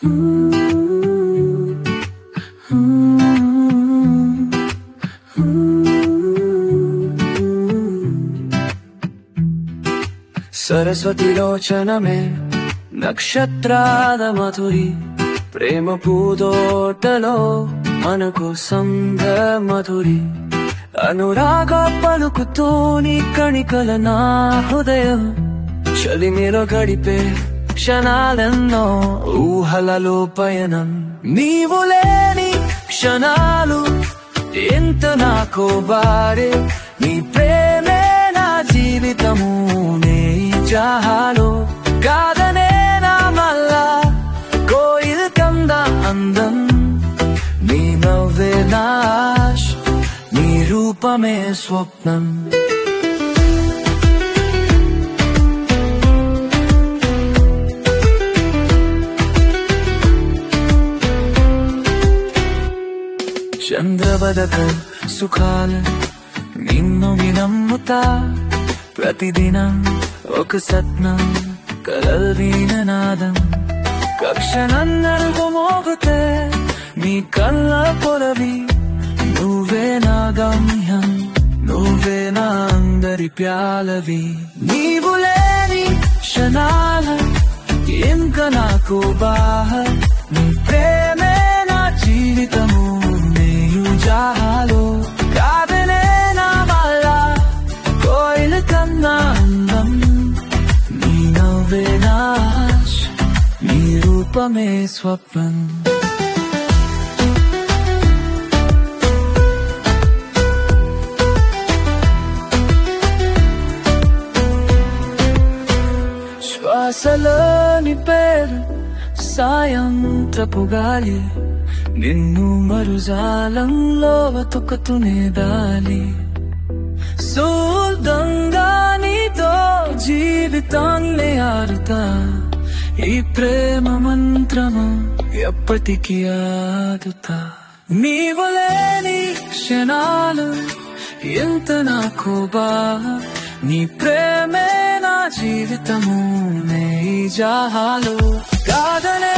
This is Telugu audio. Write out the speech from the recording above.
సరస్వతి లోచనమే నక్షత్రాల మధురి ప్రేమ పూదోటలో మన కోసం మధురి అనురాగ పలుకుతోని కణికల నా హృదయం చలిమిలో గడిపే క్షణాలెన్నో ఊహలలో పయనం నీవు లేని క్షణాలు ఎంత నాకో బారే నీ ప్రేమే నా జీవితము నే జాహాలో కాదనే నా మల్లా కోయిల్ కంద అందం నీ నవ్వే నాశ్ నీ రూపమే స్వప్నం చంద్రబదక సుఖాల నిన్ను వినమ్ముతా ప్రతిదినం ఒక సత్నం కలల్వీన నాదం కక్షణన్నరుగు మోగుతే నీ కళ్ళ పొలవి నువ్వే నా గమ్యం నువ్వే నా అందరి ప్యాలవి నీవు లేని క్షణాల ఇంకా నాకు బాహ నీ ప్రేమే నా జీవితము నేయు జాహాలో కాదనే నా వల్ల కోయిల కన్నా అందం నీ నవ్వే నాశ్ నీ రూపమే స్వప్నం శ్వాసలోని పేరు సాయంత్రపు గాలి నిన్ను మరుజాలంలో వెతుకుతూనే దాలి శుద్ధంగా నీతో జీవితాన్ని ఆరుతా ఈ ప్రేమ మంత్రము ఎప్పటికీ ఆదుతా నీవు లేని క్షణాలు ఎంత నాకు బాగా నీ ప్రేమే నా జీవితము నే జాహాలు కాదనే